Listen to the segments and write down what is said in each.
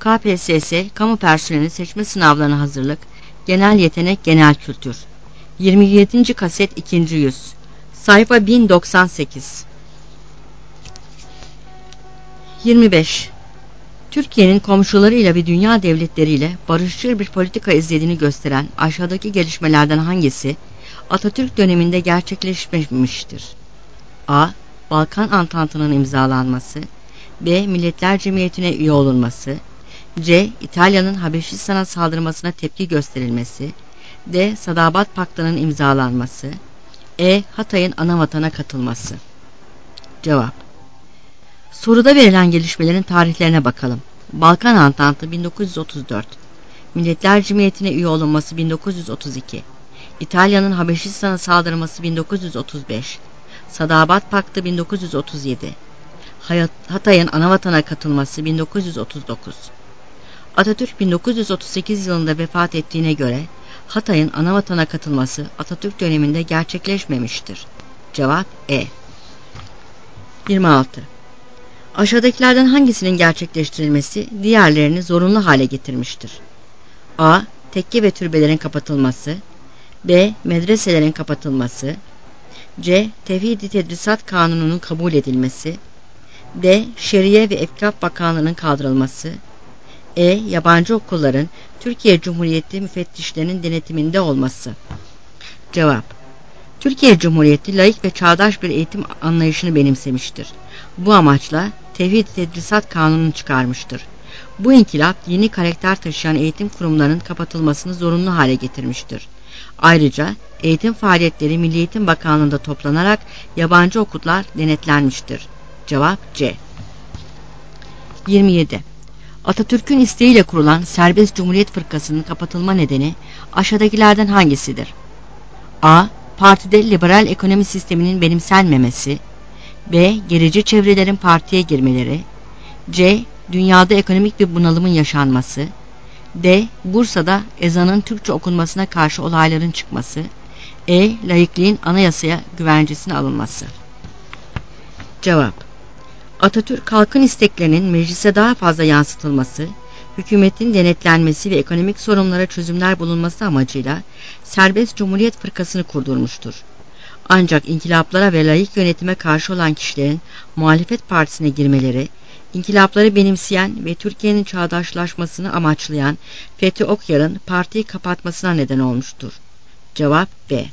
KPSS, kamu personeli seçme sınavlarına hazırlık, genel yetenek, genel kültür. 27. kaset 2. yüz. Sayfa 1098. 25. Türkiye'nin komşularıyla ve dünya devletleriyle barışçıl bir politika izlediğini gösteren aşağıdaki gelişmelerden hangisi Atatürk döneminde gerçekleşmemiştir? A. Balkan Antantı'nın imzalanması, B. Milletler Cemiyeti'ne üye olunması, C. İtalya'nın Habeşistan'a saldırmasına tepki gösterilmesi, D. Sadabat Paktı'nın imzalanması, E. Hatay'ın anavatana katılması. Cevap. Soruda verilen gelişmelerin tarihlerine bakalım. Balkan Antantı 1934, Milletler Cemiyeti'ne üye olunması 1932, İtalya'nın Habeşistan'a saldırması 1935, Sadabat Paktı 1937, Hatay'ın anavatana katılması 1939. Atatürk 1938 yılında vefat ettiğine göre Hatay'ın anavatana katılması Atatürk döneminde gerçekleşmemiştir. Cevap E. 26. Aşağıdakilerden hangisinin gerçekleştirilmesi diğerlerini zorunlu hale getirmiştir? A. Tekke ve türbelerin kapatılması, B. Medreselerin kapatılması, C. Tevhid-i Tedrisat Kanunu'nun kabul edilmesi, D. Şeriye ve Efkaf Bakanlığı'nın kaldırılması, E. Yabancı okulların Türkiye Cumhuriyeti müfettişlerinin denetiminde olması. Cevap. Türkiye Cumhuriyeti laik ve çağdaş bir eğitim anlayışını benimsemiştir. Bu amaçla Tevhid-i Tedrisat Kanunu'nu çıkarmıştır. Bu inkılap yeni karakter taşıyan eğitim kurumlarının kapatılmasını zorunlu hale getirmiştir. Ayrıca eğitim faaliyetleri Milli Eğitim Bakanlığı'nda toplanarak yabancı okullar denetlenmiştir. Cevap C. 27. Atatürk'ün isteğiyle kurulan Serbest Cumhuriyet Fırkası'nın kapatılma nedeni aşağıdakilerden hangisidir? A. Partide liberal ekonomi sisteminin benimsenmemesi, B. Gerici çevrelerin partiye girmeleri, C. Dünyada ekonomik bir bunalımın yaşanması, D. Bursa'da ezanın Türkçe okunmasına karşı olayların çıkması, E. Laikliğin anayasaya güvencesine alınması. Cevap. Atatürk halkın isteklerinin meclise daha fazla yansıtılması, hükümetin denetlenmesi ve ekonomik sorunlara çözümler bulunması amacıyla Serbest Cumhuriyet Fırkası'nı kurdurmuştur. Ancak inkılaplara ve laik yönetime karşı olan kişilerin muhalefet partisine girmeleri, inkılapları benimseyen ve Türkiye'nin çağdaşlaşmasını amaçlayan Fethi Okyar'ın partiyi kapatmasına neden olmuştur. Cevap B.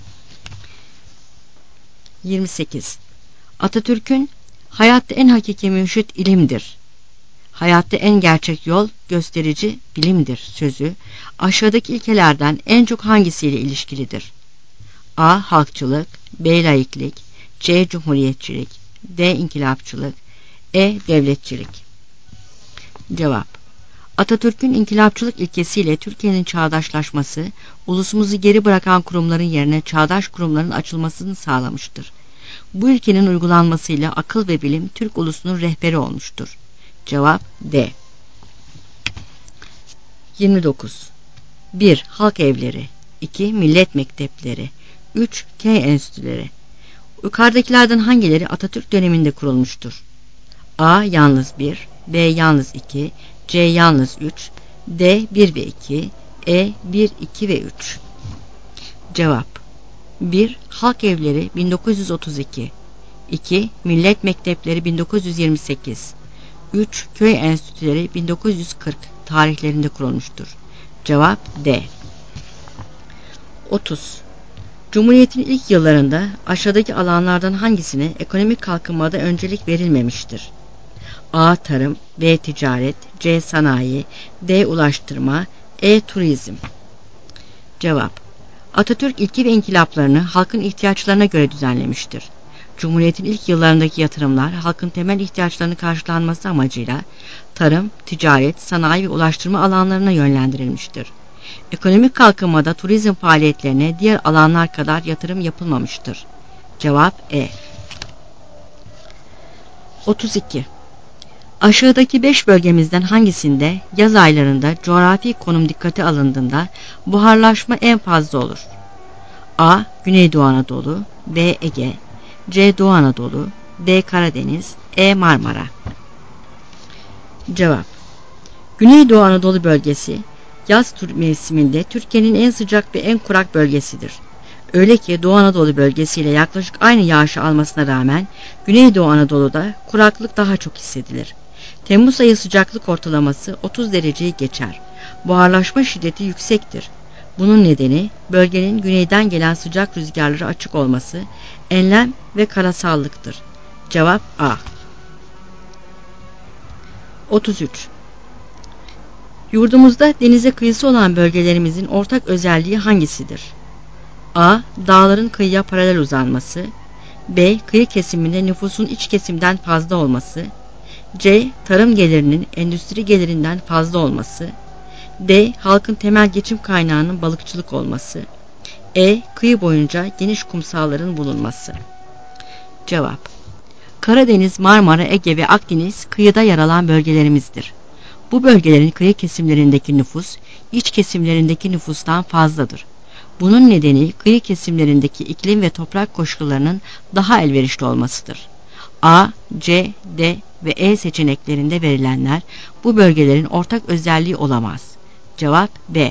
28. Atatürk'ün hayatta en hakiki mürşit ilimdir, hayatta en gerçek yol gösterici bilimdir sözü aşağıdaki ilkelerden en çok hangisiyle ilişkilidir? A. Halkçılık, B. Laiklik, C. Cumhuriyetçilik, D. İnkılapçılık, E. Devletçilik. Cevap. Atatürk'ün inkılapçılık ilkesiyle Türkiye'nin çağdaşlaşması, ulusumuzu geri bırakan kurumların yerine çağdaş kurumların açılmasını sağlamıştır. Bu ilkenin uygulanmasıyla akıl ve bilim Türk ulusunun rehberi olmuştur. Cevap D. 29. 1. Halk evleri, 2. Millet mektepleri, 3. Köy enstitüleri. Yukarıdakilerden hangileri Atatürk döneminde kurulmuştur? A. Yalnız 1, B. Yalnız 2, C. Yalnız 3, D. 1 ve 2, E. 1, 2 ve 3. Cevap. 1. Halk evleri 1932, 2. Millet mektepleri 1928, 3. Köy enstitüleri 1940 tarihlerinde kurulmuştur. Cevap D. 30. Cumhuriyet'in ilk yıllarında aşağıdaki alanlardan hangisine ekonomik kalkınmada öncelik verilmemiştir? A. Tarım, B. Ticaret, C. Sanayi, D. Ulaştırma, E. Turizm. Cevap. Atatürk ilke ve inkılaplarını halkın ihtiyaçlarına göre düzenlemiştir. Cumhuriyet'in ilk yıllarındaki yatırımlar halkın temel ihtiyaçlarını karşılanması amacıyla tarım, ticaret, sanayi ve ulaştırma alanlarına yönlendirilmiştir. Ekonomik kalkınmada turizm faaliyetlerine diğer alanlar kadar yatırım yapılmamıştır. Cevap E. 32. Aşağıdaki 5 bölgemizden hangisinde yaz aylarında coğrafi konum dikkate alındığında buharlaşma en fazla olur? A. Güneydoğu Anadolu, B. Ege, C. Doğu Anadolu, D. Karadeniz, E. Marmara. Cevap. Güneydoğu Anadolu bölgesi yaz mevsiminde Türkiye'nin en sıcak ve en kurak bölgesidir. Öyle ki Doğu Anadolu bölgesiyle yaklaşık aynı yağışı almasına rağmen Güneydoğu Anadolu'da kuraklık daha çok hissedilir. Temmuz ayı sıcaklık ortalaması 30 dereceyi geçer. Buharlaşma şiddeti yüksektir. Bunun nedeni bölgenin güneyden gelen sıcak rüzgarları açık olması, enlem ve karasallıktır. Cevap A. 33. Yurdumuzda denize kıyısı olan bölgelerimizin ortak özelliği hangisidir? A. Dağların kıyıya paralel uzanması. B. Kıyı kesiminde nüfusun iç kesimden fazla olması. C. Tarım gelirinin endüstri gelirinden fazla olması. D. Halkın temel geçim kaynağının balıkçılık olması. E. Kıyı boyunca geniş kumsalların bulunması. Cevap: Karadeniz, Marmara, Ege ve Akdeniz kıyıda yer alan bölgelerimizdir. Bu bölgelerin kıyı kesimlerindeki nüfus, iç kesimlerindeki nüfustan fazladır. Bunun nedeni kıyı kesimlerindeki iklim ve toprak koşullarının daha elverişli olmasıdır. A, C, D ve E seçeneklerinde verilenler bu bölgelerin ortak özelliği olamaz. Cevap B.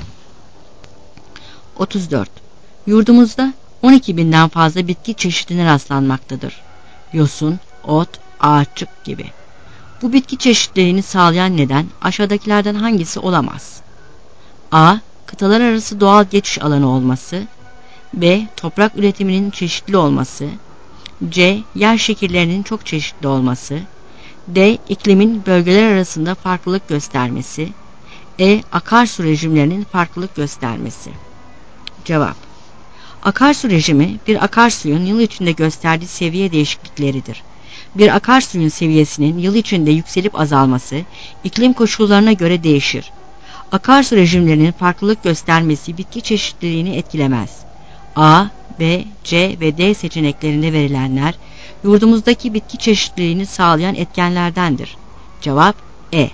34. Yurdumuzda 12.000'den fazla bitki çeşidine rastlanmaktadır. Yosun, ot, ağaççık gibi. Bu bitki çeşitliliğini sağlayan neden aşağıdakilerden hangisi olamaz? A. Kıtalar arası doğal geçiş alanı olması. B. Toprak üretiminin çeşitli olması. C. Yer şekillerinin çok çeşitli olması. D. İklimin bölgeler arasında farklılık göstermesi. E. Akarsu rejimlerinin farklılık göstermesi. Cevap: Akarsu rejimi bir akarsuyun yıl içinde gösterdiği seviye değişiklikleridir. Bir akarsuyun seviyesinin yıl içinde yükselip azalması iklim koşullarına göre değişir. Akarsu rejimlerinin farklılık göstermesi bitki çeşitliliğini etkilemez. A, B, C ve D seçeneklerinde verilenler yurdumuzdaki bitki çeşitliliğini sağlayan etkenlerdendir. Cevap E.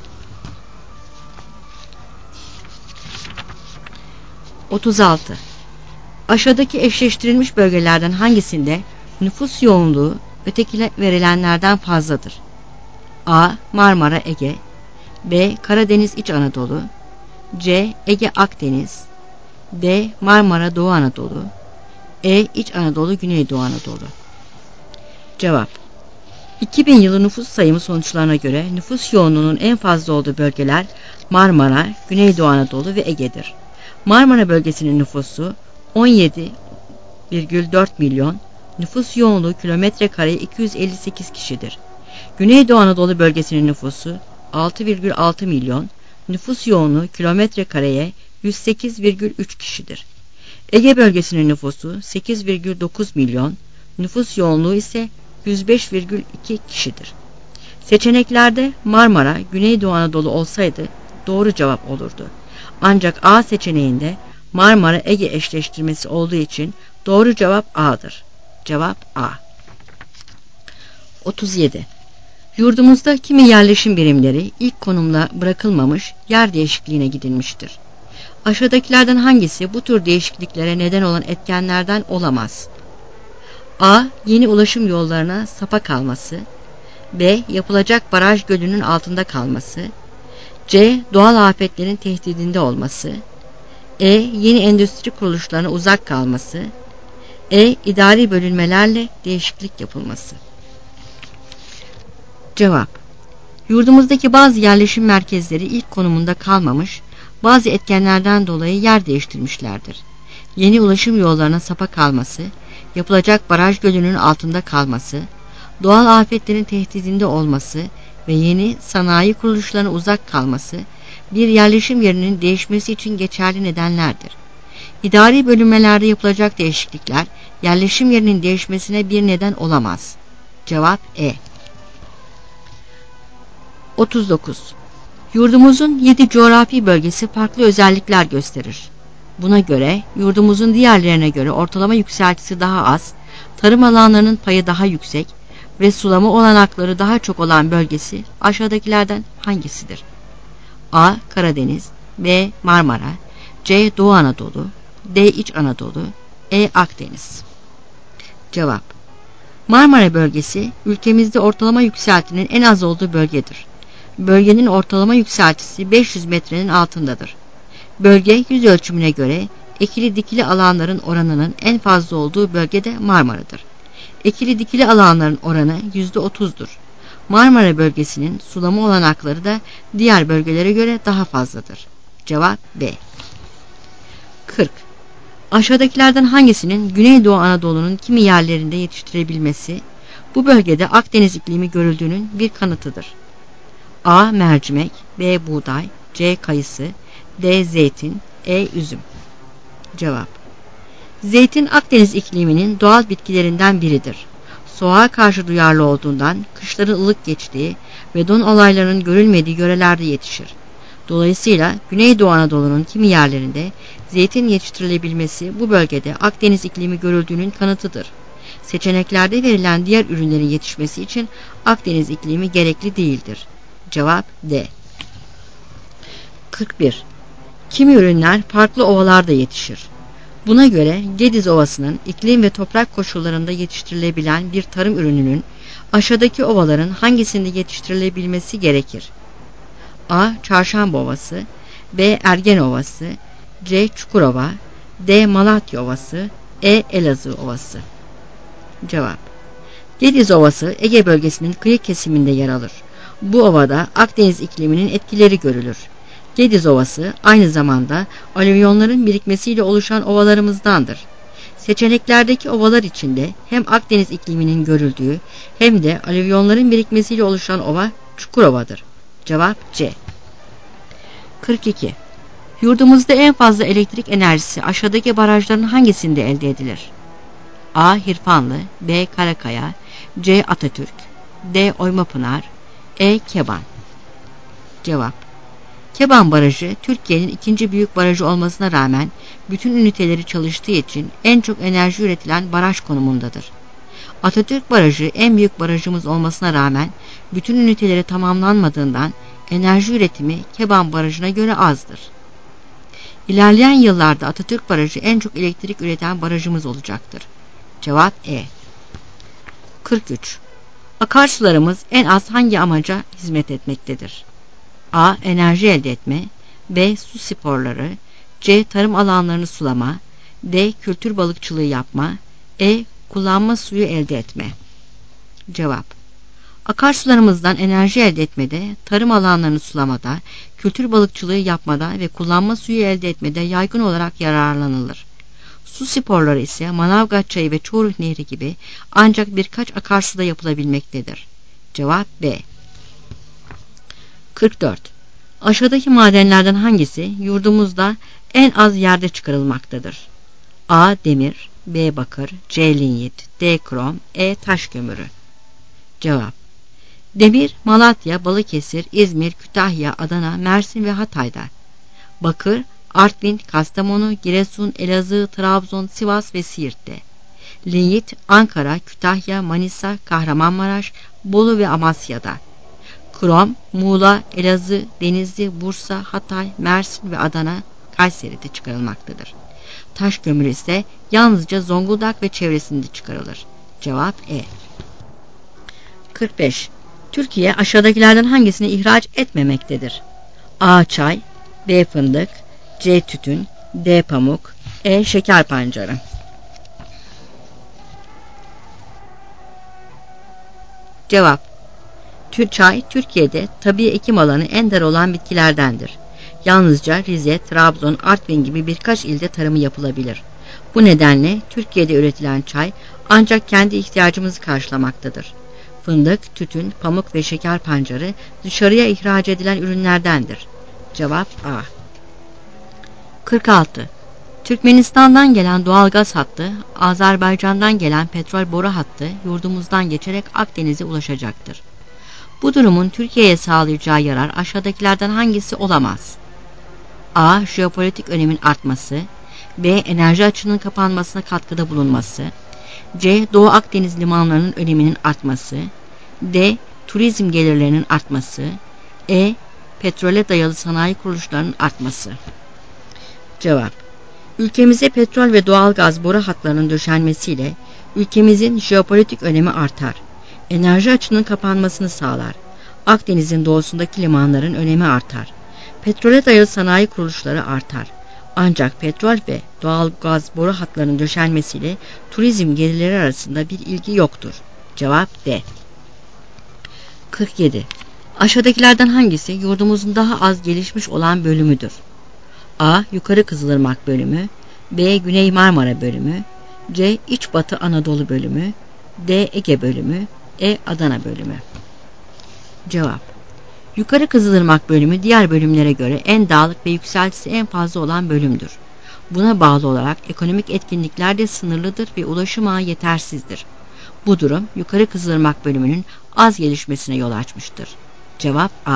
36. Aşağıdaki eşleştirilmiş bölgelerden hangisinde nüfus yoğunluğu öteki verilenlerden fazladır? A. Marmara Ege. B. Karadeniz İç Anadolu. C. Ege Akdeniz. D. Marmara Doğu Anadolu. E. İç Anadolu Güneydoğu Anadolu. Cevap: 2000 yılı nüfus sayımı sonuçlarına göre nüfus yoğunluğunun en fazla olduğu bölgeler Marmara, Güneydoğu Anadolu ve Ege'dir. Marmara bölgesinin nüfusu 17,4 milyon, nüfus yoğunluğu kilometre kareye 258 kişidir. Güneydoğu Anadolu bölgesinin nüfusu 6,6 milyon, nüfus yoğunluğu kilometre kareye 108,3 kişidir. Ege bölgesinin nüfusu 8,9 milyon, nüfus yoğunluğu ise 105,2 kişidir. Seçeneklerde Marmara, Güneydoğu Anadolu olsaydı doğru cevap olurdu. Ancak A seçeneğinde Marmara Ege eşleştirmesi olduğu için doğru cevap A'dır. Cevap A. 37. Yurdumuzda kimi yerleşim birimleri ilk konumla bırakılmamış yer değişikliğine gidilmiştir. Aşağıdakilerden hangisi bu tür değişikliklere neden olan etkenlerden olamaz? A. Yeni ulaşım yollarına sapa kalması. B. Yapılacak baraj gölünün altında kalması. C. Doğal afetlerin tehdidinde olması. E. Yeni endüstri kuruluşlarına uzak kalması. E. İdari bölünmelerle değişiklik yapılması. Cevap: Yurdumuzdaki bazı yerleşim merkezleri ilk konumunda kalmamış, bazı etkenlerden dolayı yer değiştirmişlerdir. Yeni ulaşım yollarına sapa kalması, yapılacak baraj gölünün altında kalması, doğal afetlerin tehdidinde olması ve yeni sanayi kuruluşlarına uzak kalması, bir yerleşim yerinin değişmesi için geçerli nedenlerdir. İdari bölünmelerde yapılacak değişiklikler, yerleşim yerinin değişmesine bir neden olamaz. Cevap E. 39. Yurdumuzun 7 coğrafi bölgesi farklı özellikler gösterir. Buna göre yurdumuzun diğerlerine göre ortalama yükseltisi daha az, tarım alanlarının payı daha yüksek ve sulama olanakları daha çok olan bölgesi aşağıdakilerden hangisidir? A. Karadeniz. B. Marmara. C. Doğu Anadolu. D. İç Anadolu. E. Akdeniz. Cevap: Marmara bölgesi ülkemizde ortalama yükseltinin en az olduğu bölgedir. Bölgenin ortalama yükseltisi 500 metrenin altındadır. Bölge yüz ölçümüne göre ekili dikili alanların oranının en fazla olduğu bölgede Marmara'dır. Ekili dikili alanların oranı %30'dur. Marmara bölgesinin sulama olanakları da diğer bölgelere göre daha fazladır. Cevap B. 40. Aşağıdakilerden hangisinin Güneydoğu Anadolu'nun kimi yerlerinde yetiştirebilmesi bu bölgede Akdeniz iklimi görüldüğünün bir kanıtıdır? A. Mercimek, B. Buğday, C. Kayısı, D. Zeytin, E. Üzüm. Cevap. Zeytin Akdeniz ikliminin doğal bitkilerinden biridir. Soğuğa karşı duyarlı olduğundan kışların ılık geçtiği ve don olaylarının görülmediği yörelerde yetişir. Dolayısıyla Güneydoğu Anadolu'nun kimi yerlerinde zeytin yetiştirilebilmesi bu bölgede Akdeniz iklimi görüldüğünün kanıtıdır. Seçeneklerde verilen diğer ürünlerin yetişmesi için Akdeniz iklimi gerekli değildir. Cevap D. 41. Kimi ürünler farklı ovalarda yetişir. Buna göre Gediz Ovası'nın iklim ve toprak koşullarında yetiştirilebilen bir tarım ürününün aşağıdaki ovaların hangisinde yetiştirilebilmesi gerekir? A. Çarşamba Ovası, B. Ergen Ovası, C. Çukurova, D. Malatya Ovası, E. Elazığ Ovası. Cevap. Gediz Ovası Ege bölgesinin kıyı kesiminde yer alır. Bu ovada Akdeniz ikliminin etkileri görülür. Gediz Ovası aynı zamanda alüvyonların birikmesiyle oluşan ovalarımızdandır. Seçeneklerdeki ovalar içinde hem Akdeniz ikliminin görüldüğü hem de alüvyonların birikmesiyle oluşan ova Çukurova'dır. Cevap C. 42. Yurdumuzda en fazla elektrik enerjisi aşağıdaki barajların hangisinde elde edilir? A. Hirfanlı, B. Karakaya, C. Atatürk, D. Oymapınar, E. Keban. Cevap. Keban Barajı, Türkiye'nin ikinci büyük barajı olmasına rağmen bütün üniteleri çalıştığı için en çok enerji üretilen baraj konumundadır. Atatürk Barajı en büyük barajımız olmasına rağmen bütün üniteleri tamamlanmadığından enerji üretimi Keban Barajı'na göre azdır. İlerleyen yıllarda Atatürk Barajı en çok elektrik üreten barajımız olacaktır. Cevap E. 43. Akarsularımız en az hangi amaca hizmet etmektedir? A. Enerji elde etme, B. Su sporları, C. Tarım alanlarını sulama, D. Kültür balıkçılığı yapma, E. Kullanma suyu elde etme. Cevap. Akarsularımızdan enerji elde etmede, tarım alanlarını sulamada, kültür balıkçılığı yapmada ve kullanma suyu elde etmede yaygın olarak yararlanılır. Su sporları ise Manavgat Çayı ve Çoruh Nehri gibi ancak birkaç akarsuda yapılabilmektedir. Cevap B. 44. Aşağıdaki madenlerden hangisi yurdumuzda en az yerde çıkarılmaktadır? A. Demir, B. Bakır, C. Linyit, D. Krom, E. Taş kömürü. Cevap. Demir, Malatya, Balıkesir, İzmir, Kütahya, Adana, Mersin ve Hatay'da. Bakır, Artvin, Kastamonu, Giresun, Elazığ, Trabzon, Sivas ve Siirt'te. Linyit, Ankara, Kütahya, Manisa, Kahramanmaraş, Bolu ve Amasya'da. Krom, Muğla, Elazığ, Denizli, Bursa, Hatay, Mersin ve Adana, Kayseri'de çıkarılmaktadır. Taş kömürü ise yalnızca Zonguldak ve çevresinde çıkarılır. Cevap E. 45. Türkiye aşağıdakilerden hangisini ihraç etmemektedir? A. Çay, B. Fındık, C. Tütün, D. Pamuk, E. Şeker pancarı. Cevap. Çay, Türkiye'de tabii ekim alanı en dar olan bitkilerdendir. Yalnızca Rize, Trabzon, Artvin gibi birkaç ilde tarımı yapılabilir. Bu nedenle Türkiye'de üretilen çay ancak kendi ihtiyacımızı karşılamaktadır. Fındık, tütün, pamuk ve şeker pancarı dışarıya ihraç edilen ürünlerdendir. Cevap A. 46. Türkmenistan'dan gelen doğalgaz hattı, Azerbaycan'dan gelen petrol boru hattı yurdumuzdan geçerek Akdeniz'e ulaşacaktır. Bu durumun Türkiye'ye sağlayacağı yarar aşağıdakilerden hangisi olamaz? A. Jeopolitik önemin artması, B. Enerji açığının kapanmasına katkıda bulunması, C. Doğu Akdeniz limanlarının öneminin artması, D. Turizm gelirlerinin artması, E. Petrole dayalı sanayi kuruluşlarının artması. Cevap. Ülkemize petrol ve doğalgaz boru hatlarının döşenmesiyle ülkemizin jeopolitik önemi artar. Enerji açığının kapanmasını sağlar. Akdeniz'in doğusundaki limanların önemi artar. Petrole dayalı sanayi kuruluşları artar. Ancak petrol ve doğal gaz boru hatlarının döşenmesiyle turizm gelirleri arasında bir ilgi yoktur. Cevap D. 47. Aşağıdakilerden hangisi yurdumuzun daha az gelişmiş olan bölümüdür? A. Yukarı Kızılırmak bölümü, B. Güney Marmara bölümü, C. İç Batı Anadolu bölümü, D. Ege bölümü, E. Adana bölümü. Cevap: Yukarı Kızılırmak bölümü diğer bölümlere göre en dağlık ve yükseltisi en fazla olan bölümdür. Buna bağlı olarak ekonomik etkinlikler de sınırlıdır ve ulaşım ağı yetersizdir. Bu durum Yukarı Kızılırmak bölümünün az gelişmesine yol açmıştır. Cevap A.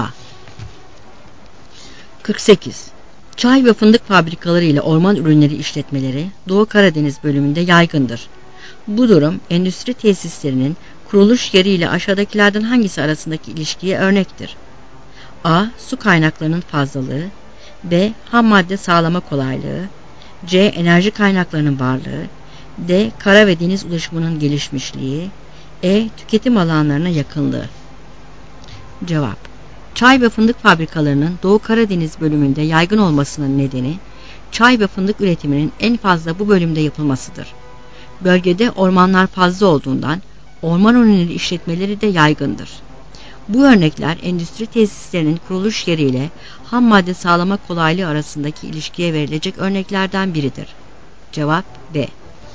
48. Çay ve fındık fabrikaları ile orman ürünleri işletmeleri Doğu Karadeniz bölümünde yaygındır. Bu durum endüstri tesislerinin kuruluş yeri ile aşağıdakilerden hangisi arasındaki ilişkiye örnektir? A. Su kaynaklarının fazlalığı, B. Ham madde sağlama kolaylığı, C. Enerji kaynaklarının varlığı, D. Kara ve deniz ulaşımının gelişmişliği, E. Tüketim alanlarına yakınlığı. Cevap: Çay ve fındık fabrikalarının Doğu Karadeniz bölümünde yaygın olmasının nedeni, çay ve fındık üretiminin en fazla bu bölümde yapılmasıdır. Bölgede ormanlar fazla olduğundan orman ürünleri işletmeleri de yaygındır. Bu örnekler endüstri tesislerinin kuruluş yeriyle ham madde sağlama kolaylığı arasındaki ilişkiye verilecek örneklerden biridir. Cevap B.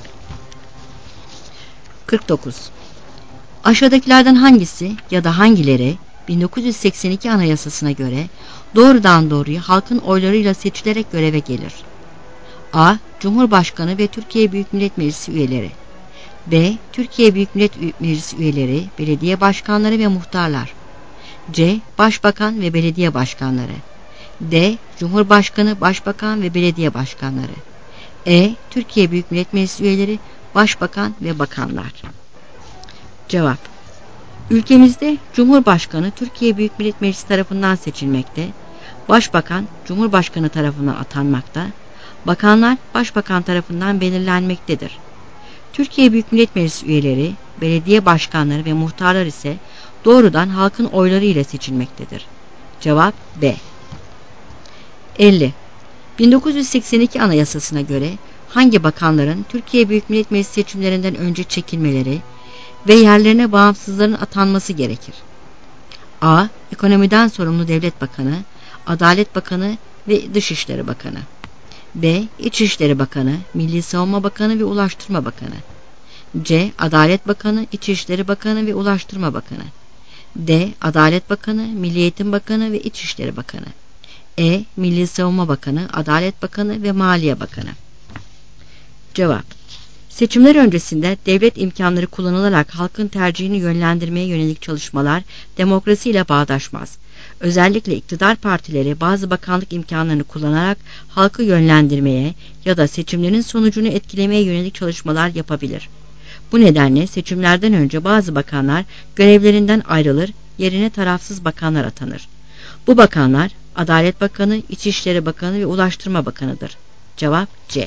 49. Aşağıdakilerden hangisi ya da hangileri 1982 Anayasasına göre doğrudan doğruya halkın oylarıyla seçilerek göreve gelir? A. Cumhurbaşkanı ve Türkiye Büyük Millet Meclisi üyeleri, B. Türkiye Büyük Millet Meclisi üyeleri, belediye başkanları ve muhtarlar, C. Başbakan ve belediye başkanları, D. Cumhurbaşkanı, başbakan ve belediye başkanları, E. Türkiye Büyük Millet Meclisi üyeleri, başbakan ve bakanlar. Cevap: Ülkemizde Cumhurbaşkanı Türkiye Büyük Millet Meclisi tarafından seçilmekte, Başbakan Cumhurbaşkanı tarafından atanmakta, bakanlar Başbakan tarafından belirlenmektedir. Türkiye Büyük Millet Meclisi üyeleri, belediye başkanları ve muhtarlar ise doğrudan halkın oyları ile seçilmektedir. Cevap B. 50. 1982 Anayasasına göre hangi bakanların Türkiye Büyük Millet Meclisi seçimlerinden önce çekilmeleri ve yerlerine bağımsızların atanması gerekir? A. Ekonomiden sorumlu Devlet Bakanı, Adalet Bakanı ve Dışişleri Bakanı, B. İçişleri Bakanı, Milli Savunma Bakanı ve Ulaştırma Bakanı, C. Adalet Bakanı, İçişleri Bakanı ve Ulaştırma Bakanı, D. Adalet Bakanı, Milli Eğitim Bakanı ve İçişleri Bakanı, E. Milli Savunma Bakanı, Adalet Bakanı ve Maliye Bakanı. Cevap: Seçimler öncesinde devlet imkanları kullanılarak halkın tercihini yönlendirmeye yönelik çalışmalar demokrasiyle bağdaşmaz. Özellikle iktidar partileri bazı bakanlık imkanlarını kullanarak halkı yönlendirmeye ya da seçimlerin sonucunu etkilemeye yönelik çalışmalar yapabilir. Bu nedenle seçimlerden önce bazı bakanlar görevlerinden ayrılır, yerine tarafsız bakanlar atanır. Bu bakanlar Adalet Bakanı, İçişleri Bakanı ve Ulaştırma Bakanı'dır. Cevap C.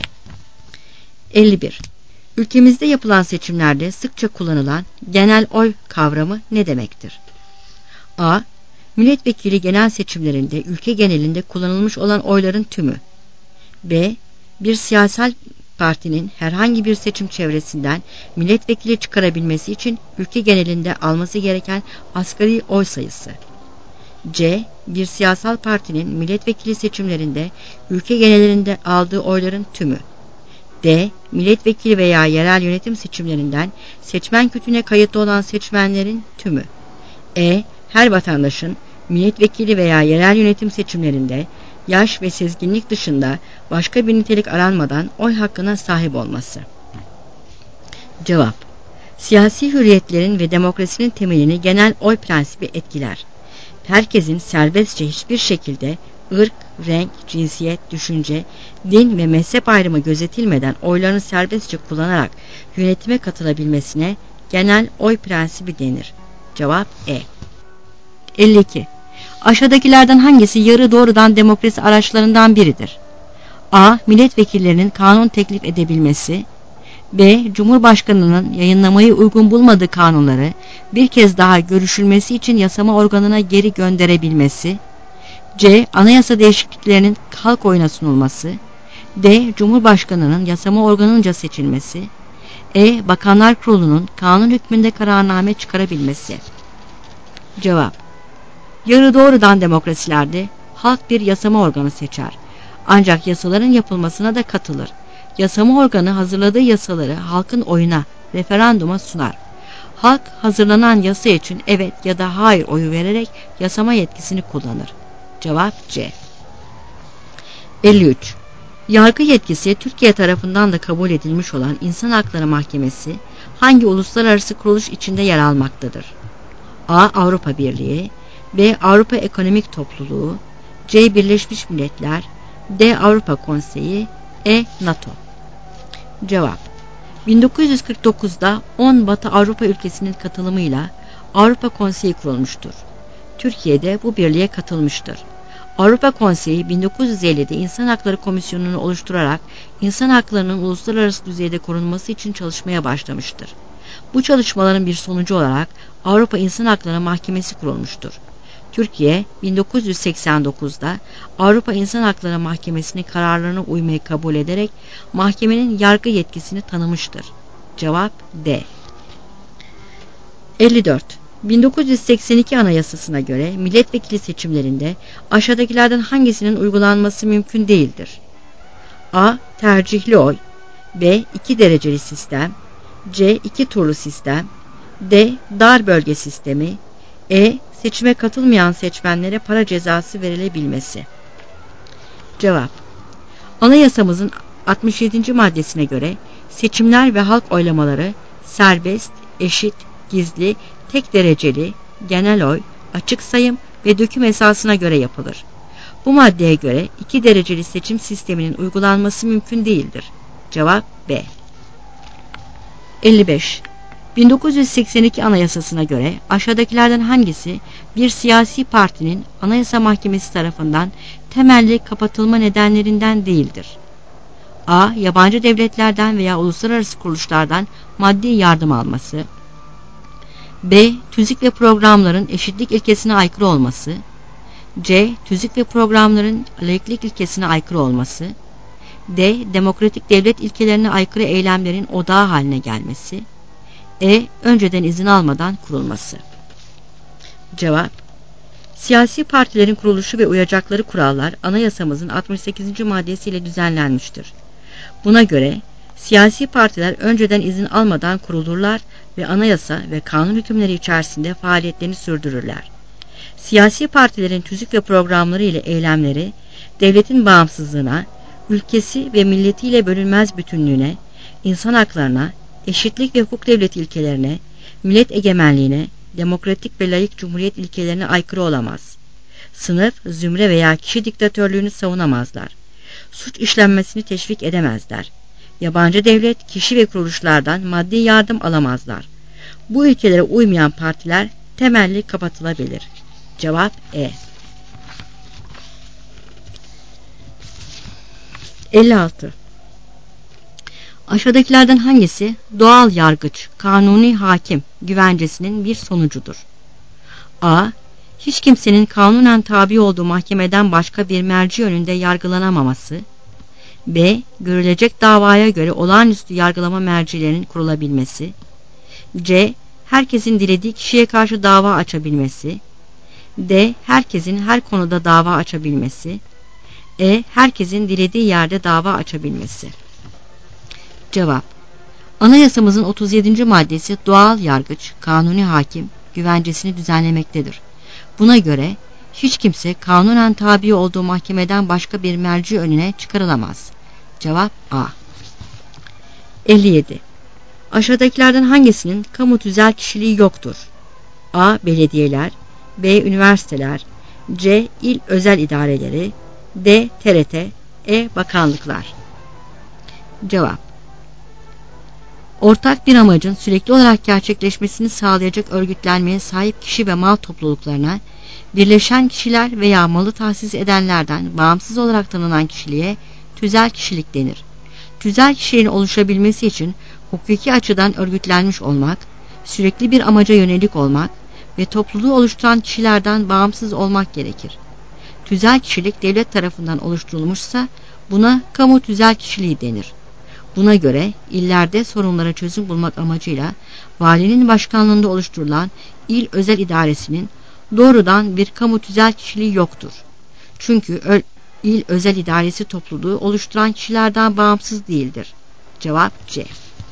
51. Ülkemizde yapılan seçimlerde sıkça kullanılan genel oy kavramı ne demektir? A. Milletvekili genel seçimlerinde ülke genelinde kullanılmış olan oyların tümü. B. Bir siyasal partinin herhangi bir seçim çevresinden milletvekili çıkarabilmesi için ülke genelinde alması gereken asgari oy sayısı. C. Bir siyasal partinin milletvekili seçimlerinde ülke genelinde aldığı oyların tümü. D. Milletvekili veya yerel yönetim seçimlerinden seçmen kütüğüne kayıtlı olan seçmenlerin tümü. E. Her vatandaşın milletvekili veya yerel yönetim seçimlerinde yaş ve sezginlik dışında başka bir nitelik aranmadan oy hakkına sahip olması. Cevap: Siyasi hürriyetlerin ve demokrasinin temelini genel oy prensibi etkiler. Herkesin serbestçe hiçbir şekilde ırk, renk, cinsiyet, düşünce, din ve mezhep ayrımı gözetilmeden oylarını serbestçe kullanarak yönetime katılabilmesine genel oy prensibi denir. Cevap E. 52. Aşağıdakilerden hangisi yarı doğrudan demokrasi araçlarından biridir? A. Milletvekillerinin kanun teklif edebilmesi, B. Cumhurbaşkanının yayınlamayı uygun bulmadığı kanunları bir kez daha görüşülmesi için yasama organına geri gönderebilmesi, C. Anayasa değişikliklerinin halk oyuna sunulması, D. Cumhurbaşkanının yasama organınca seçilmesi, E. Bakanlar Kurulu'nun kanun hükmünde kararname çıkarabilmesi. Cevap: yarı doğrudan demokrasilerde halk bir yasama organı seçer. Ancak yasaların yapılmasına da katılır. Yasama organı hazırladığı yasaları halkın oyuna, referanduma sunar. Halk hazırlanan yasa için evet ya da hayır oyu vererek yasama yetkisini kullanır. Cevap C. 53. Yargı yetkisi Türkiye tarafından da kabul edilmiş olan İnsan Hakları Mahkemesi hangi uluslararası kuruluş içinde yer almaktadır? A. Avrupa Birliği, B. Avrupa Ekonomik Topluluğu, C. Birleşmiş Milletler, D. Avrupa Konseyi, E. NATO. Cevap: 1949'da 10 Batı Avrupa ülkesinin katılımıyla Avrupa Konseyi kurulmuştur. Türkiye'de bu birliğe katılmıştır. Avrupa Konseyi 1950'de İnsan Hakları Komisyonu'nu oluşturarak insan haklarının uluslararası düzeyde korunması için çalışmaya başlamıştır. Bu çalışmaların bir sonucu olarak Avrupa İnsan Hakları Mahkemesi kurulmuştur. Türkiye 1989'da Avrupa İnsan Hakları Mahkemesi'nin kararlarına uymayı kabul ederek mahkemenin yargı yetkisini tanımıştır. Cevap D. 54. 1982 Anayasası'na göre milletvekili seçimlerinde aşağıdakilerden hangisinin uygulanması mümkün değildir? A. Tercihli oy, B. 2 dereceli sistem, C. 2 turlu sistem, D. Dar bölge sistemi, E. Seçime katılmayan seçmenlere para cezası verilebilmesi. Cevap: Anayasamızın 67. maddesine göre seçimler ve halk oylamaları serbest, eşit, gizli, tek dereceli, genel oy, açık sayım ve döküm esasına göre yapılır. Bu maddeye göre 2 dereceli seçim sisteminin uygulanması mümkün değildir. Cevap B. 55. 1982 Anayasası'na göre aşağıdakilerden hangisi bir siyasi partinin Anayasa Mahkemesi tarafından temelli kapatılma nedenlerinden değildir? A. Yabancı devletlerden veya uluslararası kuruluşlardan maddi yardım alması, B. Tüzük ve programların eşitlik ilkesine aykırı olması, C. Tüzük ve programların laiklik ilkesine aykırı olması, D. Demokratik devlet ilkelerine aykırı eylemlerin odağı haline gelmesi, E. Önceden izin almadan kurulması. Cevap: siyasi partilerin kuruluşu ve uyacakları kurallar Anayasamızın 68. maddesiyle düzenlenmiştir. Buna göre siyasi partiler önceden izin almadan kurulurlar ve anayasa ve kanun hükümleri içerisinde faaliyetlerini sürdürürler. Siyasi partilerin tüzük ve programları ile eylemleri devletin bağımsızlığına, ülkesi ve milletiyle bölünmez bütünlüğüne, insan haklarına, eşitlik ve hukuk devleti ilkelerine, millet egemenliğine, demokratik ve laik cumhuriyet ilkelerine aykırı olamaz. Sınıf, zümre veya kişi diktatörlüğünü savunamazlar. Suç işlenmesini teşvik edemezler. Yabancı devlet, kişi ve kuruluşlardan maddi yardım alamazlar. Bu ilkelere uymayan partiler temelli kapatılabilir. Cevap E. 56. Aşağıdakilerden hangisi doğal yargıç, kanuni hakim güvencesinin bir sonucudur? A. Hiç kimsenin kanunen tabi olduğu mahkemeden başka bir merci önünde yargılanamaması. B. Görülecek davaya göre olağanüstü yargılama mercilerinin kurulabilmesi. C. Herkesin dilediği kişiye karşı dava açabilmesi. D. Herkesin her konuda dava açabilmesi. E. Herkesin dilediği yerde dava açabilmesi. Cevap: Anayasamızın 37. maddesi doğal yargıç, kanuni hakim güvencesini düzenlemektedir. Buna göre hiç kimse kanunen tabi olduğu mahkemeden başka bir merci önüne çıkarılamaz. Cevap A. 57. Aşağıdakilerden hangisinin kamu tüzel kişiliği yoktur? A. Belediyeler, B. Üniversiteler, C. İl özel idareleri, D. TRT, E. Bakanlıklar. Cevap: Ortak bir amacın sürekli olarak gerçekleşmesini sağlayacak örgütlenmeye sahip kişi ve mal topluluklarına, birleşen kişiler veya malı tahsis edenlerden bağımsız olarak tanınan kişiliğe tüzel kişilik denir. Tüzel kişiliğin oluşabilmesi için hukuki açıdan örgütlenmiş olmak, sürekli bir amaca yönelik olmak ve topluluğu oluşturan kişilerden bağımsız olmak gerekir. Tüzel kişilik devlet tarafından oluşturulmuşsa buna kamu tüzel kişiliği denir. Buna göre illerde sorunlara çözüm bulmak amacıyla valinin başkanlığında oluşturulan il özel idaresinin doğrudan bir kamu tüzel kişiliği yoktur. Çünkü il özel idaresi topluluğu oluşturan kişilerden bağımsız değildir. Cevap C.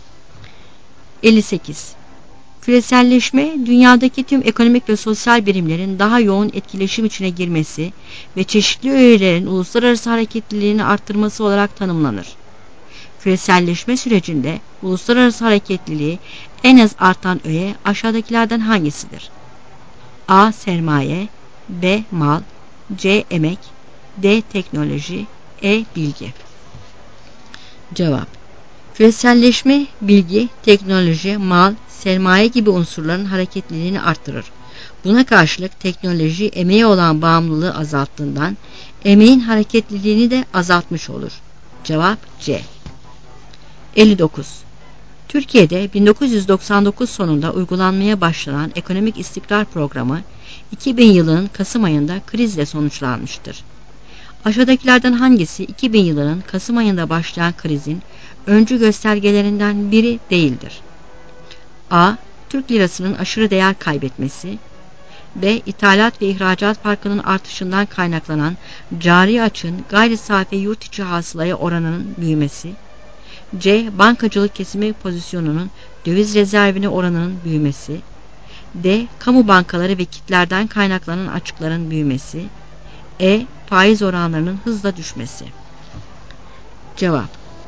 58. Küreselleşme, dünyadaki tüm ekonomik ve sosyal birimlerin daha yoğun etkileşim içine girmesi ve çeşitli öğelerin uluslararası hareketliliğini arttırması olarak tanımlanır. Küreselleşme sürecinde uluslararası hareketliliği en az artan öğe aşağıdakilerden hangisidir? A. Sermaye, B. Mal, C. Emek, D. Teknoloji, E. Bilgi. Cevap: küreselleşme, bilgi, teknoloji, mal, sermaye gibi unsurların hareketliliğini arttırır. Buna karşılık teknoloji emeğe olan bağımlılığı azalttığından emeğin hareketliliğini de azaltmış olur. Cevap C. 59. Türkiye'de 1999 sonunda uygulanmaya başlanan ekonomik istikrar programı 2000 yılının Kasım ayında krizle sonuçlanmıştır. Aşağıdakilerden hangisi 2000 yılının Kasım ayında başlayan krizin öncü göstergelerinden biri değildir? A. Türk lirasının aşırı değer kaybetmesi, B. İthalat ve ihracat farkının artışından kaynaklanan cari açığın gayri safi yurt içi hasılaya oranının büyümesi, C. Bankacılık kesimi pozisyonunun döviz rezervine oranının büyümesi, D. Kamu bankaları ve kitlerden kaynaklanan açıkların büyümesi, E. Faiz oranlarının hızla düşmesi. Cevap: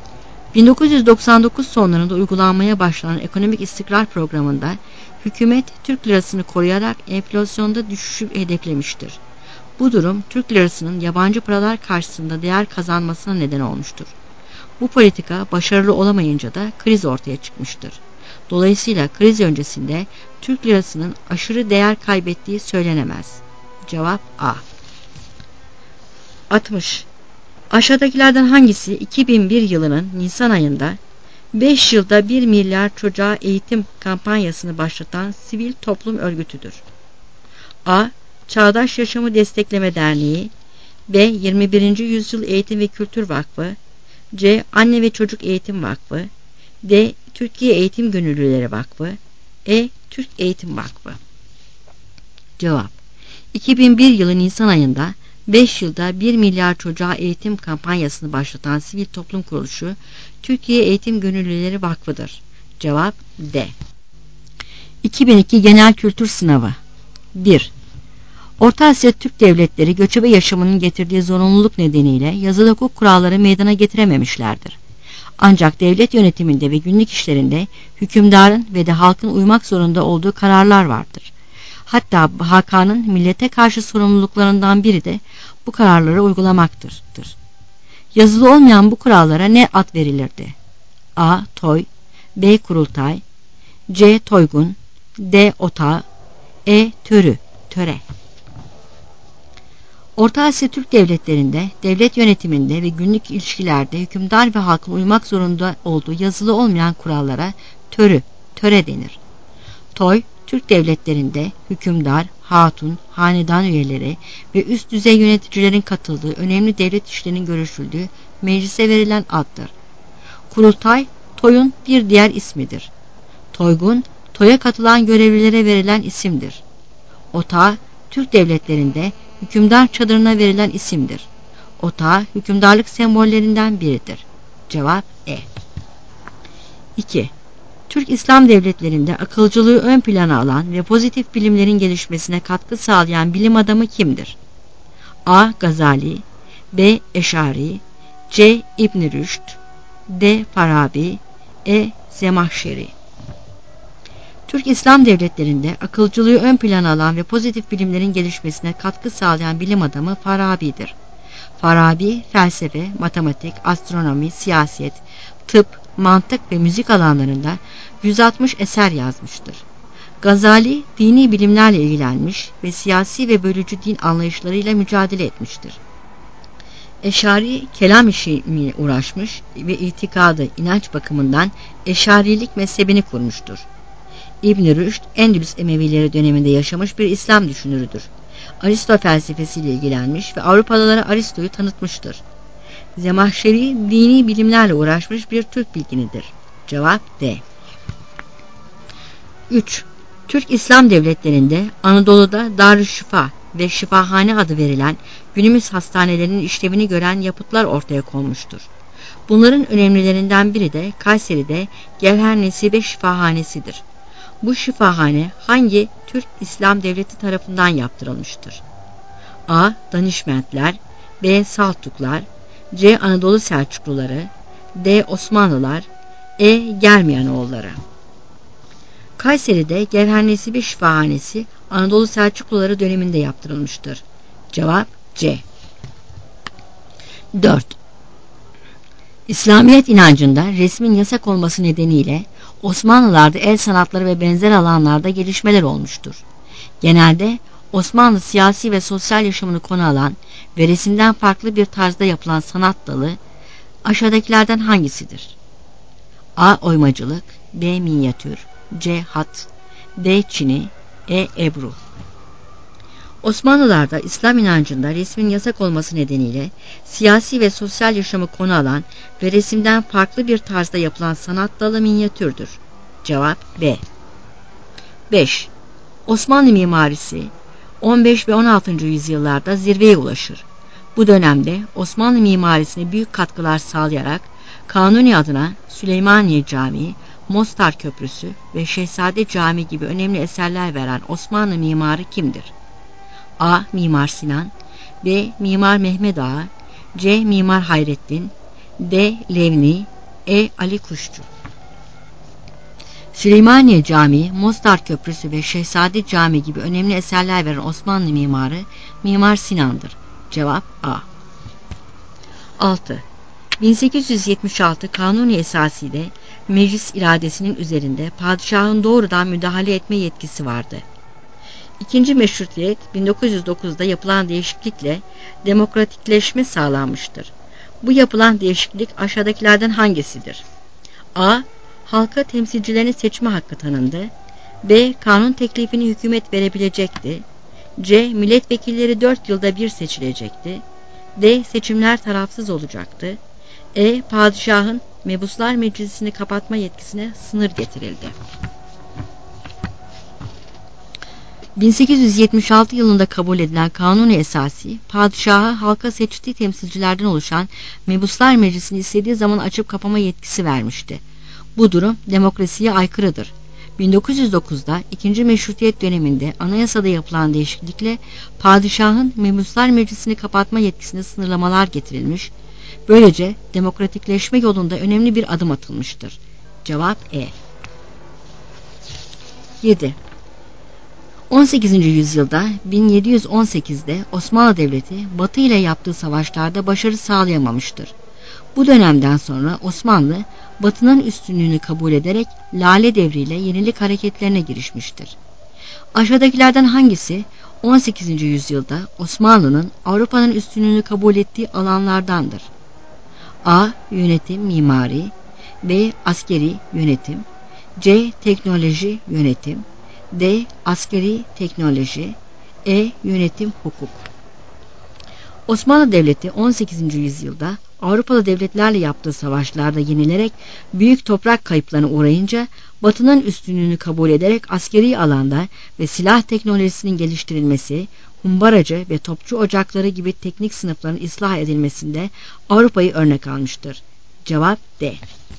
1999 sonlarında uygulanmaya başlanan ekonomik istikrar programında hükümet Türk lirasını koruyarak enflasyonda düşüşü hedeflemiştir. Bu durum Türk lirasının yabancı paralar karşısında değer kazanmasına neden olmuştur. Bu politika başarılı olamayınca da kriz ortaya çıkmıştır. Dolayısıyla kriz öncesinde Türk lirasının aşırı değer kaybettiği söylenemez. Cevap A. 60. Aşağıdakilerden hangisi 2001 yılının Nisan ayında 5 yılda 1 milyar çocuğa eğitim kampanyasını başlatan sivil toplum örgütüdür? A. Çağdaş Yaşamı Destekleme Derneği, B. 21. Yüzyıl Eğitim ve Kültür Vakfı, C. Anne ve Çocuk Eğitim Vakfı, D. Türkiye Eğitim Gönüllüleri Vakfı, E. Türk Eğitim Vakfı. Cevap: 2001 yılı Nisan ayında 5 yılda 1 milyar çocuğa eğitim kampanyasını başlatan sivil toplum kuruluşu Türkiye Eğitim Gönüllüleri Vakfı'dır. Cevap D. 2002 Genel Kültür Sınavı 1. Orta Asya Türk devletleri göçebe yaşamının getirdiği zorunluluk nedeniyle yazılı hukuk kuralları meydana getirememişlerdir. Ancak devlet yönetiminde ve günlük işlerinde hükümdarın ve de halkın uymak zorunda olduğu kararlar vardır. Hatta Hakan'ın millete karşı sorumluluklarından biri de bu kararları uygulamaktır. Yazılı olmayan bu kurallara ne ad verilirdi? A. Toy, B. Kurultay, C. Toygun, D. Otağı, E. Törü, töre. Orta Asya Türk devletlerinde, devlet yönetiminde ve günlük ilişkilerde hükümdar ve halkın uymak zorunda olduğu yazılı olmayan kurallara törü, töre denir. Toy, Türk devletlerinde hükümdar, hatun, hanedan üyeleri ve üst düzey yöneticilerin katıldığı önemli devlet işlerinin görüşüldüğü meclise verilen addır. Kurultay, toyun bir diğer ismidir. Toygun, toya katılan görevlilere verilen isimdir. Otağı, Türk devletlerinde hükümdar çadırına verilen isimdir. Otağı, hükümdarlık sembollerinden biridir. Cevap E. 2. Türk İslam devletlerinde akılcılığı ön plana alan ve pozitif bilimlerin gelişmesine katkı sağlayan bilim adamı kimdir? A. Gazali, B. Eşari, C. İbn Rüşd, D. Farabi, E. Zemahşeri. Türk İslam devletlerinde akılcılığı ön plana alan ve pozitif bilimlerin gelişmesine katkı sağlayan bilim adamı Farabi'dir. Farabi, felsefe, matematik, astronomi, siyaset, tıp, mantık ve müzik alanlarında 160 eser yazmıştır. Gazali, dini bilimlerle ilgilenmiş ve siyasi ve bölücü din anlayışlarıyla mücadele etmiştir. Eşari, kelam işiyle uğraşmış ve itikadı, inanç bakımından Eşarilik mezhebini kurmuştur. İbn-i Rüşd, Endülüs Emevileri döneminde yaşamış bir İslam düşünürüdür. Aristo felsefesiyle ilgilenmiş ve Avrupalılara Aristo'yu tanıtmıştır. Zemahşeri, dini bilimlerle uğraşmış bir Türk bilginidir. Cevap D. 3. Türk İslam devletlerinde Anadolu'da Darüşşifa ve Şifahane adı verilen günümüz hastanelerinin işlevini gören yapıtlar ortaya konmuştur. Bunların önemlilerinden biri de Kayseri'de Gevher Nesibe Şifahanesi'dir. Bu şifahane hangi Türk İslam devleti tarafından yaptırılmıştır? A. Danişmentler, B. Saltuklar, C. Anadolu Selçukluları, D. Osmanlılar, E. Germiyanoğulları. Kayseri'de Gevher Nesibe Şifahanesi Anadolu Selçukluları döneminde yaptırılmıştır. Cevap C. 4. İslamiyet inancında resmin yasak olması nedeniyle Osmanlılarda el sanatları ve benzer alanlarda gelişmeler olmuştur. Genelde Osmanlı siyasi ve sosyal yaşamını konu alan ve resimden farklı bir tarzda yapılan sanat dalı aşağıdakilerden hangisidir? A. Oymacılık, B. Minyatür, C. Hat, D. Çini, E. Ebru. Osmanlılarda İslam inancında resmin yasak olması nedeniyle siyasi ve sosyal yaşamı konu alan ve resimden farklı bir tarzda yapılan sanat dalı minyatürdür. Cevap B. 5. Osmanlı mimarisi 15 ve 16. yüzyıllarda zirveye ulaşır. Bu dönemde Osmanlı mimarisine büyük katkılar sağlayarak Kanuni adına Süleymaniye Camii, Mostar Köprüsü ve Şehzade Camii gibi önemli eserler veren Osmanlı mimarı kimdir? A. Mimar Sinan, B. Mimar Mehmed Ağa, C. Mimar Hayrettin, D. Levni, E. Ali Kuşçu. Süleymaniye Camii, Mostar Köprüsü ve Şehzade Camii gibi önemli eserler veren Osmanlı mimarı Mimar Sinan'dır. Cevap A. 6. 1876 Kanuni esasıyla meclis iradesinin üzerinde padişahın doğrudan müdahale etme yetkisi vardı. İkinci Meşrutiyet 1909'da yapılan değişiklikle demokratikleşme sağlanmıştır. Bu yapılan değişiklik aşağıdakilerden hangisidir? A. Halka temsilcilerini seçme hakkı tanındı. B. Kanun teklifini hükümet verebilecekti. C. Milletvekilleri 4 yılda bir seçilecekti. D. Seçimler tarafsız olacaktı. E. Padişahın Mebuslar Meclisi'ni kapatma yetkisine sınır getirildi. 1876 yılında kabul edilen Kanuni Esasi, padişaha halka seçtiği temsilcilerden oluşan Mebuslar Meclisi'ni istediği zaman açıp kapama yetkisi vermişti. Bu durum demokrasiye aykırıdır. 1909'da 2. Meşrutiyet döneminde anayasada yapılan değişiklikle padişahın Mebuslar Meclisi'ni kapatma yetkisine sınırlamalar getirilmiş, böylece demokratikleşme yolunda önemli bir adım atılmıştır. Cevap E. 7. 18. yüzyılda 1718'de Osmanlı Devleti Batı ile yaptığı savaşlarda başarı sağlayamamıştır. Bu dönemden sonra Osmanlı Batı'nın üstünlüğünü kabul ederek Lale Devri ile yenilik hareketlerine girişmiştir. Aşağıdakilerden hangisi 18. yüzyılda Osmanlı'nın Avrupa'nın üstünlüğünü kabul ettiği alanlardandır? A. Yönetim, mimari, B. Askeri yönetim, C. Teknoloji, yönetim, D. Askeri teknoloji, E. Yönetim, hukuk. Osmanlı Devleti 18. yüzyılda Avrupalı devletlerle yaptığı savaşlarda yenilerek büyük toprak kayıplarına uğrayınca Batı'nın üstünlüğünü kabul ederek askeri alanda ve silah teknolojisinin geliştirilmesi, humbaracı ve topçu ocakları gibi teknik sınıfların ıslah edilmesinde Avrupa'yı örnek almıştır. Cevap D.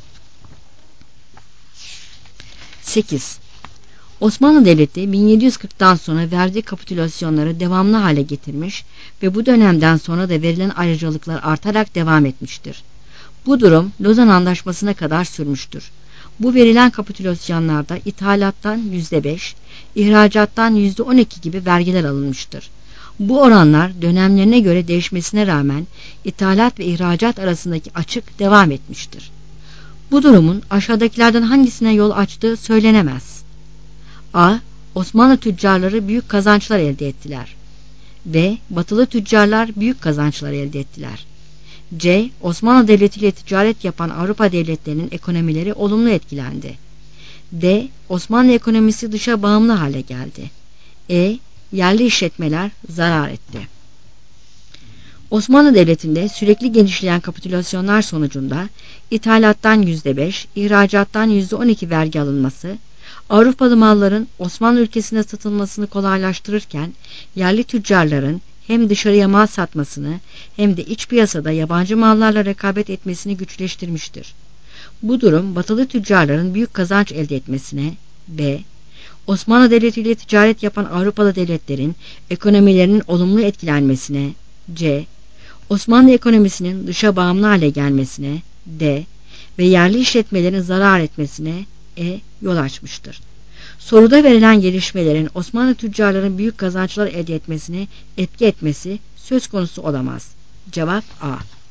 8. Osmanlı Devleti 1740'tan sonra verdiği kapitülasyonları devamlı hale getirmiş ve bu dönemden sonra da verilen ayrıcalıklar artarak devam etmiştir. Bu durum Lozan Anlaşması'na kadar sürmüştür. Bu verilen kapitülasyonlarda ithalattan %5, ihracattan %12 gibi vergiler alınmıştır. Bu oranlar dönemlerine göre değişmesine rağmen ithalat ve ihracat arasındaki açık devam etmiştir. Bu durumun aşağıdakilerden hangisine yol açtığı söylenemez. A. Osmanlı tüccarları büyük kazançlar elde ettiler. B. Batılı tüccarlar büyük kazançlar elde ettiler. C. Osmanlı Devleti ile ticaret yapan Avrupa devletlerinin ekonomileri olumlu etkilendi. D. Osmanlı ekonomisi dışa bağımlı hale geldi. E. Yerli işletmeler zarar etti. Osmanlı Devleti'nde sürekli genişleyen kapitülasyonlar sonucunda ithalattan %5, ihracattan %12 vergi alınması, Avrupalı malların Osmanlı ülkesine satılmasını kolaylaştırırken yerli tüccarların hem dışarıya mal satmasını hem de iç piyasada yabancı mallarla rekabet etmesini güçleştirmiştir. Bu durum batılı tüccarların büyük kazanç elde etmesine, B. Osmanlı Devleti ile ticaret yapan Avrupalı devletlerin ekonomilerinin olumlu etkilenmesine, C. Osmanlı ekonomisinin dışa bağımlı hale gelmesine, D. Ve yerli işletmelerin zarar etmesine, E. Yol açmıştır. Soruda verilen gelişmelerin Osmanlı tüccarların büyük kazançlar elde etmesine etki etmesi söz konusu olamaz. Cevap A.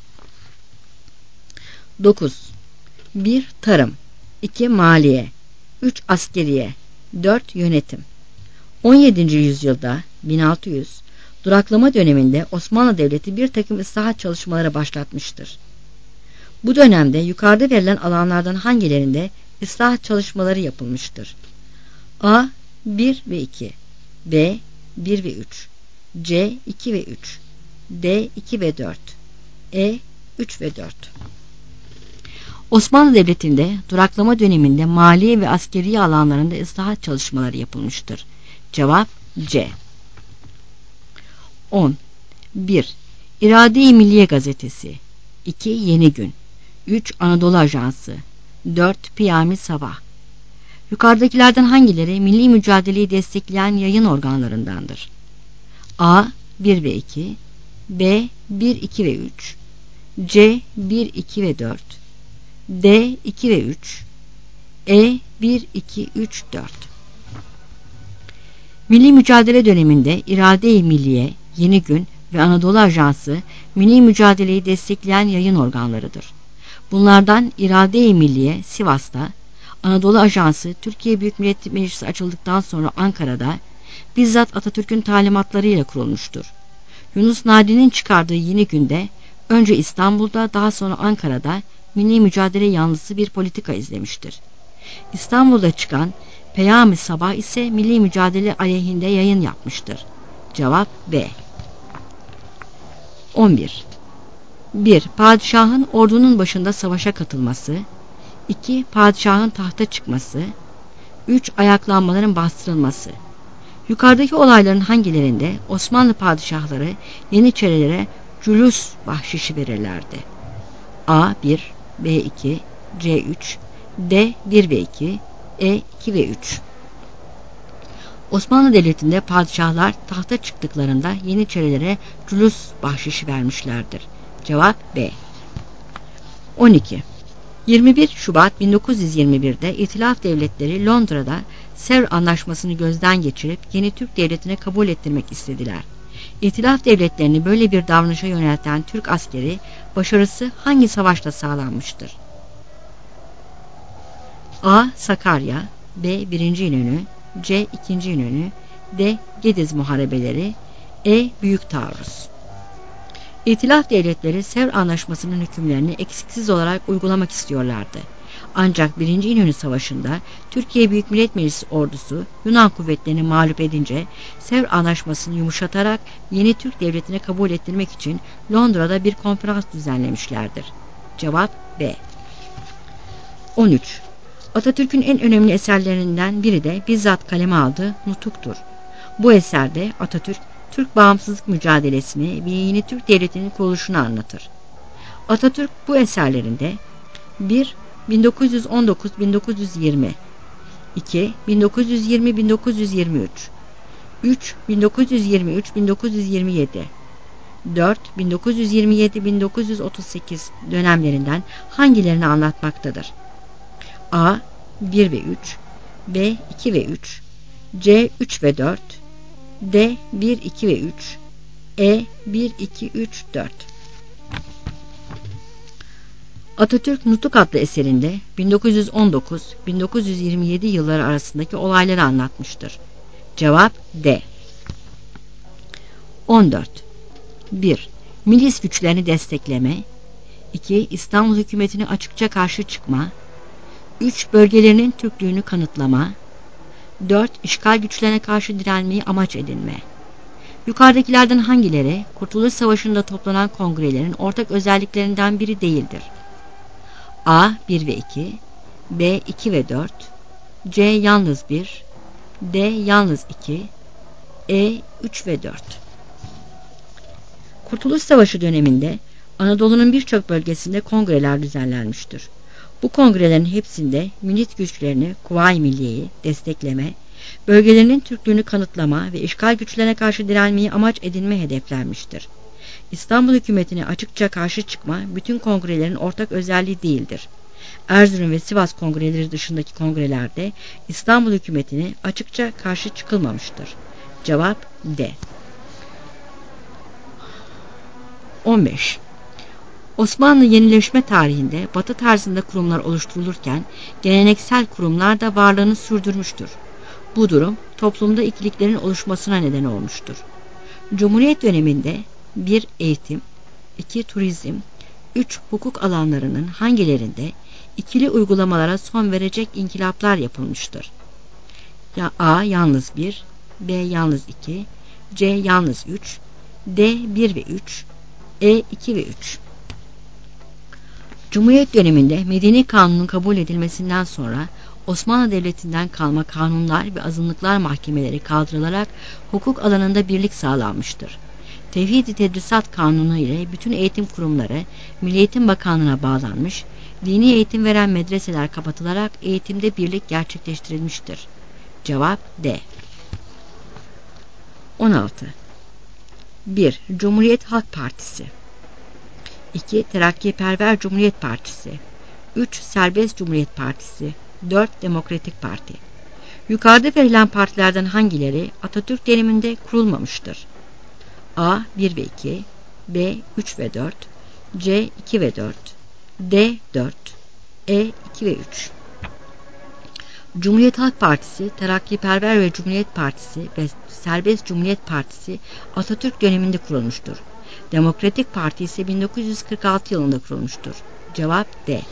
9. 1. Tarım 2. Maliye 3. Askeriye 4. Yönetim 17. yüzyılda 1600 duraklama döneminde Osmanlı Devleti bir takım ıslahat çalışmaları başlatmıştır. Bu dönemde yukarıda verilen alanlardan hangilerinde ıslahat çalışmaları yapılmıştır? A. 1 ve 2 B. 1 ve 3 C. 2 ve 3 D. 2 ve 4 E. 3 ve 4 Osmanlı Devleti'nde duraklama döneminde maliye ve askeri alanlarında ıslahat çalışmaları yapılmıştır. Cevap C. 10. 1. İrade-i Milliye Gazetesi 2. Yeni Gün 3. Anadolu Ajansı 4. Piyami Sabah Yukarıdakilerden hangileri milli mücadeleyi destekleyen yayın organlarındandır? A. 1 ve 2 B. 1, 2 ve 3 C. 1, 2 ve 4 D. 2 ve 3 E. 1, 2, 3, 4 Milli mücadele döneminde İrade-i Milliye, Yeni Gün ve Anadolu Ajansı milli mücadeleyi destekleyen yayın organlarıdır. Bunlardan İrade-i Milliye Sivas'ta, Anadolu Ajansı Türkiye Büyük Millet Meclisi açıldıktan sonra Ankara'da bizzat Atatürk'ün talimatlarıyla kurulmuştur. Yunus Nadi'nin çıkardığı Yeni Gün'de önce İstanbul'da daha sonra Ankara'da milli mücadele yanlısı bir politika izlemiştir. İstanbul'da çıkan Peyami Sabah ise milli mücadele aleyhinde yayın yapmıştır. Cevap B. 11. 1. Padişahın ordunun başında savaşa katılması 2. Padişahın tahta çıkması 3. Ayaklanmaların bastırılması Yukarıdaki olayların hangilerinde Osmanlı padişahları Yeniçerilere cülus bahşişi verirlerdi? A. 1 B. 2 C. 3 D. 1 ve 2 E. 2 ve 3 Osmanlı Devleti'nde padişahlar tahta çıktıklarında Yeniçerilere cülus bahşişi vermişlerdir. Cevap B. 12. 21 Şubat 1921'de İtilaf Devletleri Londra'da Sevr Anlaşması'nı gözden geçirip yeni Türk Devleti'ne kabul ettirmek istediler. İtilaf Devletlerini böyle bir davranışa yönelten Türk askeri başarısı hangi savaşta sağlanmıştır? A. Sakarya B. 1. İnönü C. 2. İnönü D. Gediz Muharebeleri E. Büyük Taarruz İtilaf devletleri Sevr Anlaşması'nın hükümlerini eksiksiz olarak uygulamak istiyorlardı. Ancak 1. İnönü Savaşı'nda Türkiye Büyük Millet Meclisi ordusu Yunan kuvvetlerini mağlup edince Sevr Anlaşması'nı yumuşatarak yeni Türk Devleti'ne kabul ettirmek için Londra'da bir konferans düzenlemişlerdir. Cevap B. 13. Atatürk'ün en önemli eserlerinden biri de bizzat kaleme aldığı Nutuk'tur. Bu eserde Atatürk, Türk bağımsızlık mücadelesini ve yeni Türk Devleti'nin kuruluşunu anlatır. Atatürk bu eserlerinde 1. 1919-1920 2. 1920-1923 3. 1923-1927 4. 1927-1938 dönemlerinden hangilerini anlatmaktadır? A. 1 ve 3 B. 2 ve 3 C. 3 ve 4 D. 1, 2 ve 3 E. 1, 2, 3, 4 Atatürk Nutuk adlı eserinde 1919-1927 yılları arasındaki olayları anlatmıştır. Cevap D. 14. 1. Milis güçlerini destekleme 2. İstanbul hükümetine açıkça karşı çıkma 3. Bölgelerinin Türklüğünü kanıtlama. 4. İşgal güçlerine karşı direnmeyi amaç edinme. Yukarıdakilerden hangileri Kurtuluş Savaşı'nda toplanan kongrelerin ortak özelliklerinden biri değildir? A. 1 ve 2, B. 2 ve 4, C. Yalnız 1, D. Yalnız 2, E. 3 ve 4. Kurtuluş Savaşı döneminde Anadolu'nun birçok bölgesinde kongreler düzenlenmiştir. Bu kongrelerin hepsinde millet güçlerini Kuvayi Milliye'yi destekleme, bölgelerinin Türklüğünü kanıtlama ve işgal güçlerine karşı direnmeyi amaç edinme hedeflenmiştir. İstanbul hükümetine açıkça karşı çıkma bütün kongrelerin ortak özelliği değildir. Erzurum ve Sivas kongreleri dışındaki kongrelerde İstanbul hükümetine açıkça karşı çıkılmamıştır. Cevap D. 15. Osmanlı yenileşme tarihinde Batı tarzında kurumlar oluşturulurken geleneksel kurumlar da varlığını sürdürmüştür. Bu durum toplumda ikiliklerin oluşmasına neden olmuştur. Cumhuriyet döneminde 1. Eğitim, 2. Turizm, 3. Hukuk alanlarının hangilerinde ikili uygulamalara son verecek inkılaplar yapılmıştır? A. Yalnız 1, B. Yalnız 2, C. Yalnız 3, D. 1 ve 3, E. 2 ve 3. Cumhuriyet döneminde Medeni Kanun'un kabul edilmesinden sonra Osmanlı Devleti'nden kalma kanunlar ve azınlıklar mahkemeleri kaldırılarak hukuk alanında birlik sağlanmıştır. Tevhid-i Tedrisat Kanunu ile bütün eğitim kurumları Milli Eğitim Bakanlığı'na bağlanmış, dini eğitim veren medreseler kapatılarak eğitimde birlik gerçekleştirilmiştir. Cevap D. 16. 1. Cumhuriyet Halk Partisi, 2. Terakkiperver Cumhuriyet Partisi, 3. Serbest Cumhuriyet Partisi, 4. Demokratik Parti. Yukarıda verilen partilerden hangileri Atatürk döneminde kurulmamıştır? A. 1 ve 2, B. 3 ve 4, C. 2 ve 4, D. 4, E. 2 ve 3. Cumhuriyet Halk Partisi, Terakkiperver ve Cumhuriyet Partisi ve Serbest Cumhuriyet Partisi Atatürk döneminde kurulmuştur. Demokratik Parti ise 1946 yılında kurulmuştur. Cevap D.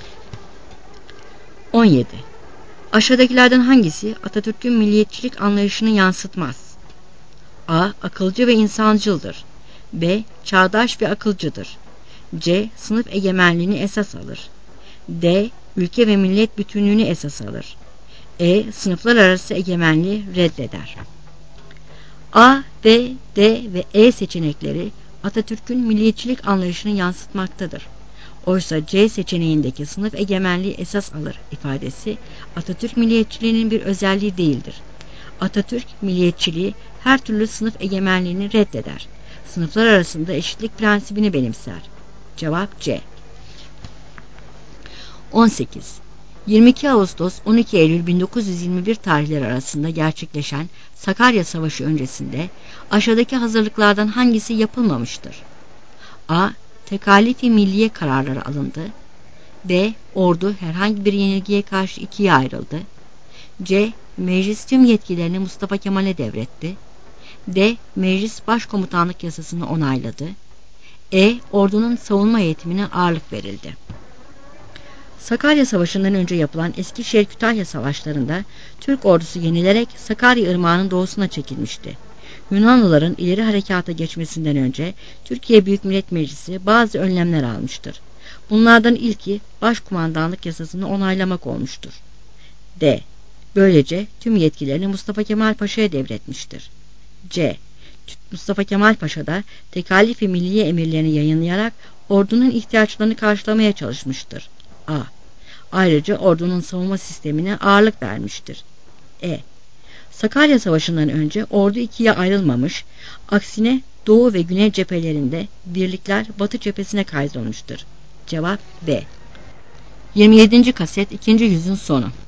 17. Aşağıdakilerden hangisi Atatürk'ün milliyetçilik anlayışını yansıtmaz? A. Akılcı ve insancıldır. B. Çağdaş ve akılcıdır. C. Sınıf egemenliğini esas alır. D. Ülke ve millet bütünlüğünü esas alır. E. Sınıflar arası egemenliği reddeder. A, B, D ve E seçenekleri Atatürk'ün milliyetçilik anlayışını yansıtmaktadır. Oysa C seçeneğindeki sınıf egemenliği esas alır ifadesi Atatürk milliyetçiliğinin bir özelliği değildir. Atatürk milliyetçiliği her türlü sınıf egemenliğini reddeder. Sınıflar arasında eşitlik prensibini benimser. Cevap C. 18. 22 Ağustos 12 Eylül 1921 tarihleri arasında gerçekleşen Sakarya Savaşı öncesinde aşağıdaki hazırlıklardan hangisi yapılmamıştır? A. Tekalifi milliye kararları alındı. B. Ordu herhangi bir yenilgiye karşı ikiye ayrıldı. C. Meclis tüm yetkilerini Mustafa Kemal'e devretti. D. Meclis Başkomutanlık yasasını onayladı. E. Ordunun savunma eğitimine ağırlık verildi. Sakarya Savaşı'ndan önce yapılan Eskişehir-Kütahya Savaşları'nda Türk ordusu yenilerek Sakarya Irmağı'nın doğusuna çekilmişti. Yunanlıların ileri harekata geçmesinden önce Türkiye Büyük Millet Meclisi bazı önlemler almıştır. Bunlardan ilki Başkumandanlık yasasını onaylamak olmuştur. D. Böylece tüm yetkilerini Mustafa Kemal Paşa'ya devretmiştir. C. Mustafa Kemal Paşa da Tekalifi Milliye emirlerini yayınlayarak ordunun ihtiyaçlarını karşılamaya çalışmıştır. A. Ayrıca ordunun savunma sistemine ağırlık vermiştir. E. Sakarya Savaşı'ndan önce ordu ikiye ayrılmamış, aksine Doğu ve Güney cephelerinde birlikler Batı cephesine kaydolmuştur. Cevap B. 27. kaset 2. yüzün sonu.